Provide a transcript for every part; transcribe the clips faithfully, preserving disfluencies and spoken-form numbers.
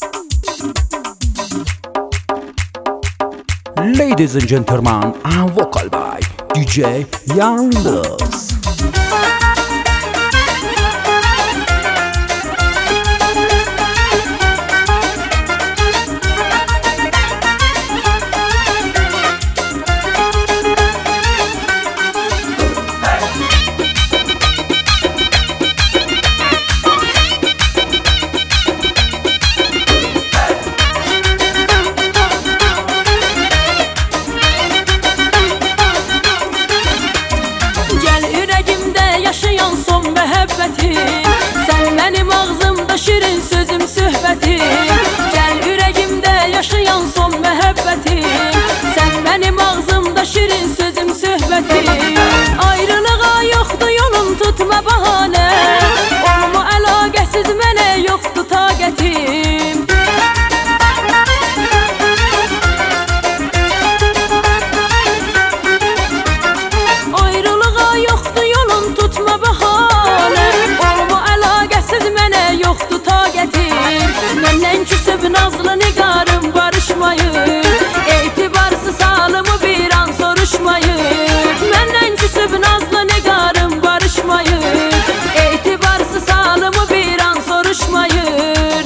Ladies and gentlemen, and vocal by D J Yalnız. Yaşayan son məhəbbətim, sən mənim ağzımda şirin sözüm söhbətim. Gəl ürəyimdə yaşayan son məhəbbətim, sən mənim ağzımda şirin sözüm söhbətim. Ayrılığa yoxdur yolum, tutma bahanə, olma əlaqəsiz mənə yoxdur taqətim. Ayrılığa yoxdur yolum, tutma bahanə, olma əlaqəsiz mənə yoxdur taqətim. Məndən küsüb nazlı nigarım barışmayır, etibarsız halımı bir an soruşmayır. Məndən küsüb nazlı nigarım barışmayır, etibarsız halımı bir an soruşmayır.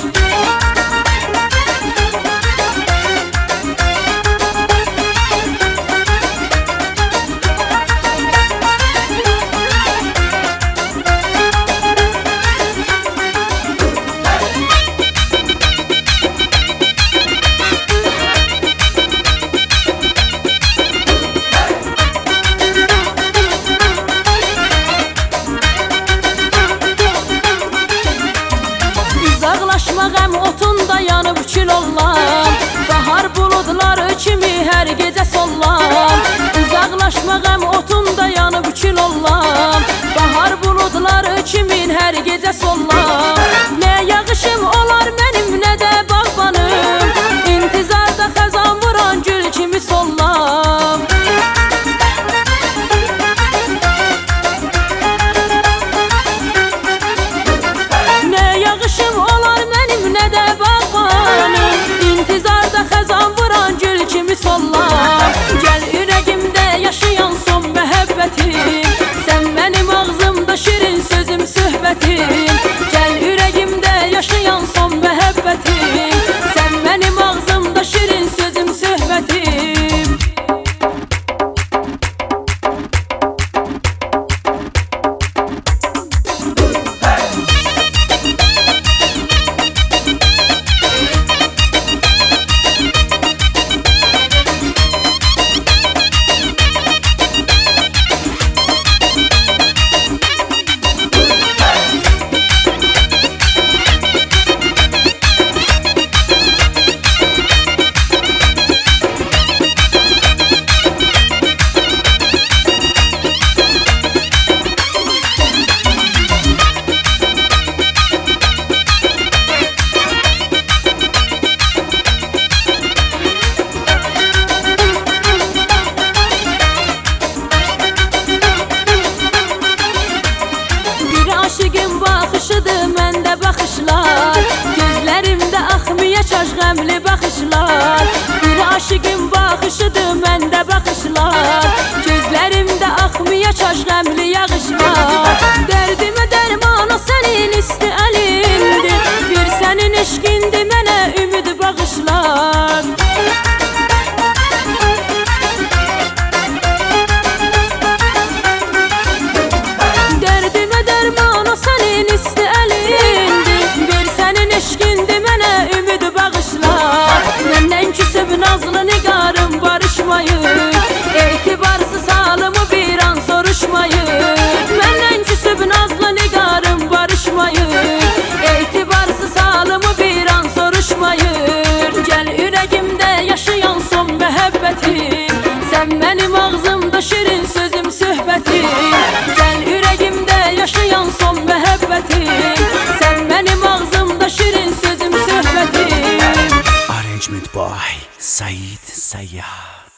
Uzaqlaşma qəm otunda yanıb kül olan, bahar buludları kimi hər gecə sollan. Uzaqlaşma qəm otunda yanıb kül olan, bahar buludları kimi hər gecə sollan. Nə yağışım olar mənim, nə də bağbanım, intizarda xəzan vuran gül kimi sollan. Yağışım olar mənim, nə də bağbanım, intizarda xəzan vuran gül kimi sollan. Gəl ürəyimdə yaşayan son məhəbbətim, sən mənim ağzımda şirin sözüm söhbətim. Gəl ürəyimdə yaşayan son məhəbbətim, sən mənim ağzımda şirin sözüm söhbətim. Aşığın baxışıdır məndə baxışlar, gözlərimdə axmaya çaş qəmli baxışlar. Bir aşığın baxışıdır məndə baxışlar, gözlərimdə axmaya çaş qəmli yağışlar. Dərdimə dərman o sənin isti əlindir, bir sənin eşqindir mənə ümid bağışlar. Sənin isti əlindir, bir sənin eşqindir mənə ümid bağışlar. Məndən küsüb nazlı nigarım barışmayır, etibarsız halımı bir an soruşmayır. Məndən küsüb nazlı nigarım barışmayır, etibarsız halımı bir an soruşmayır. Gəl ürəyimdə yaşayan son məhəbbətim, sən mənim ağzımda şirin sözüm söhbətim. Gəl ürəyimdə yaşayan son məhəbbətim, sən mənim ağzımda şirin sözüm söhbətim. Arrangement by Said Sayyar.